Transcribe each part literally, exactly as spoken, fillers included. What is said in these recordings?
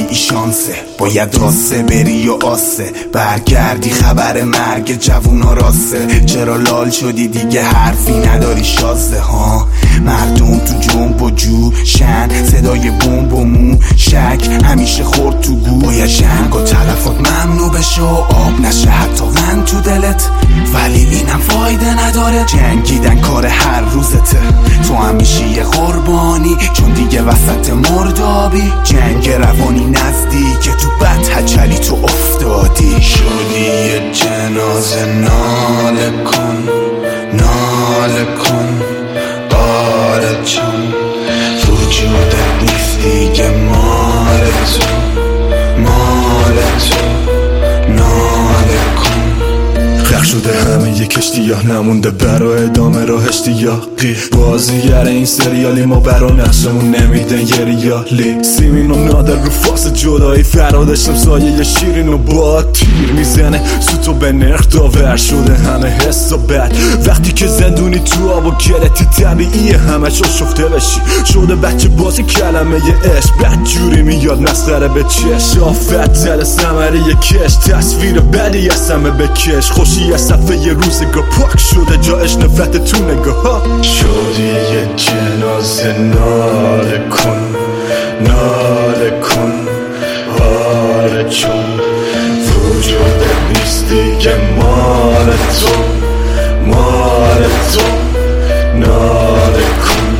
طبیعی شانسه، باید راسته بری و آسه برگردی خبر مرگ جوونا راسته. چرا لال شدی دیگه حرفی نداری شازده ها؟ مردم تو جنب و جوشن، صدای بمب و مو شک همیشه خورد تو گو. باید جنگ و تلفات ممنوع بشه و آب نشه حتی من تو دلت، ولی اینم فایده نداره. جنگیدن کار هر روزته، تو هم میشی یه قربانی چون دیگه وسط مردابی. جنگ روانی نزدیک تو بد هچلی تو افتادی. شدی یه جنازه ناله کن ناله کن آره چون وجودت نیست دیگه مال تو مال تو ناله کن. غرق شده همه یه کشتی یا نمونده برا ادامه راه اشتیاقی. بازیگر این سریالی ما برا نقشمون نمیدن یه ریالی. سیمین و نادر رو فاس جدایی فرا داشتم سایه یه شیرین و با تیر میزنه سوتو به نرخ داور شده همه حس و بد. وقتی که زندونی تو آب و گلتی طبیعیه همه چون شفته بشی. شده بچه بازی کلمه یه عشق بد جوری میاد مسخره به چش. آفت دل سمره یه کش تصویر بدی از همه بکش. خوشی از صفحه یه روزگاه پاک شده جایش نفرت تو نگاه ها. شدی یه جنازه ناله کن ناله کن آره چون وجودت نیست دیگه مال تو مال تو ناله کن.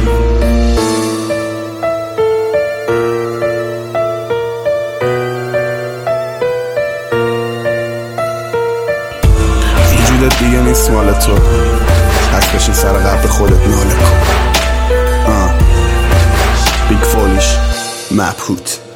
وجودت دیگه نیست مال تو، پس بشین سر قبر خودت ناله کن. آه بیگ فولیش مبهوت.